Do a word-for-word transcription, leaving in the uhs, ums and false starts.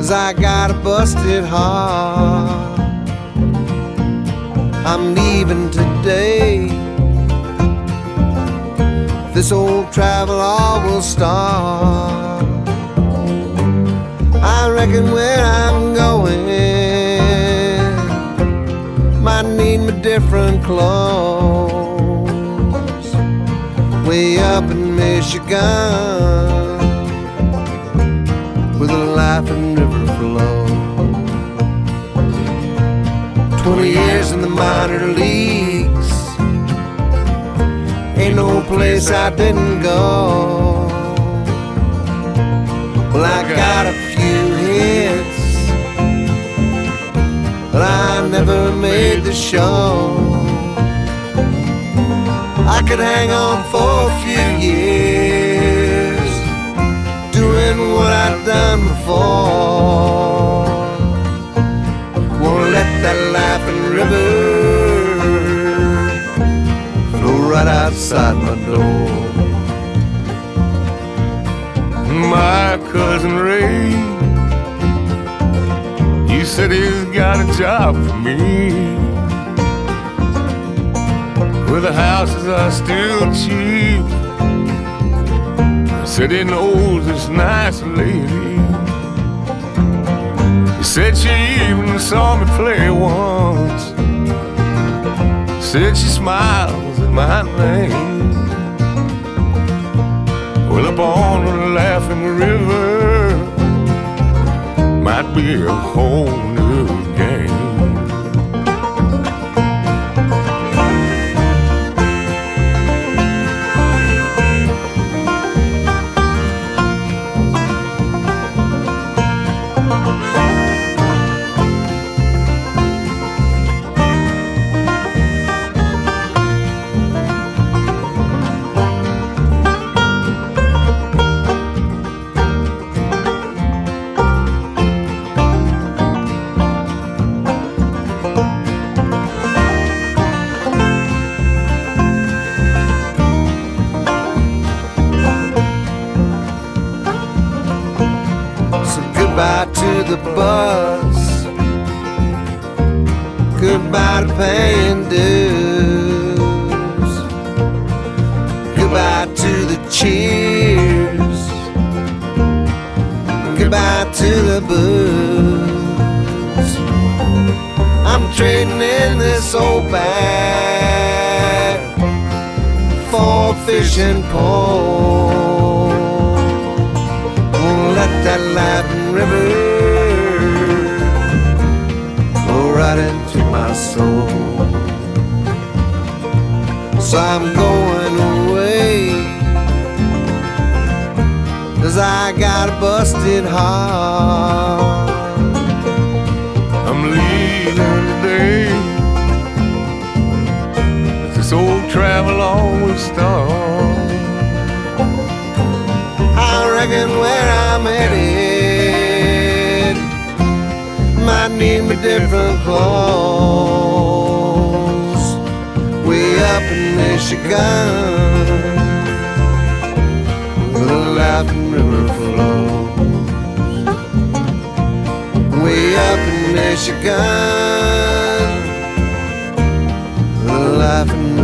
'cause I got a busted heart. I'm leaving today. This old travel all will start. I reckon where I'm going might need me different clothes. Way up in Michigan, with a laughing river flow. Twenty years in the minor leagues, ain't no place I didn't go. Well, I got a few hits, but I never made the show. I could hang on for a few years, doing what I've done before. Won't let that laughing river flow right outside my door. My cousin Ray, he said he's got a job for me, where the houses are still cheap. Said he knows this nice lady. He said she even saw me play once. Said she smiles at my name. Well, up on the laughing river might be a whole new game. Goodbye to the bus, goodbye to paying dues, goodbye to the cheers, goodbye to the booze. I'm trading in this old bag for a fishing pole. Won't let that laughing river flow right into my soul. So I'm going away, 'cause I got a busted heart. I'm leaving today. This old travel always starts. I reckon where I'm headed might need me different clothes. Way up in Michigan, where the laughing river flows. Way up in Michigan, where the laughing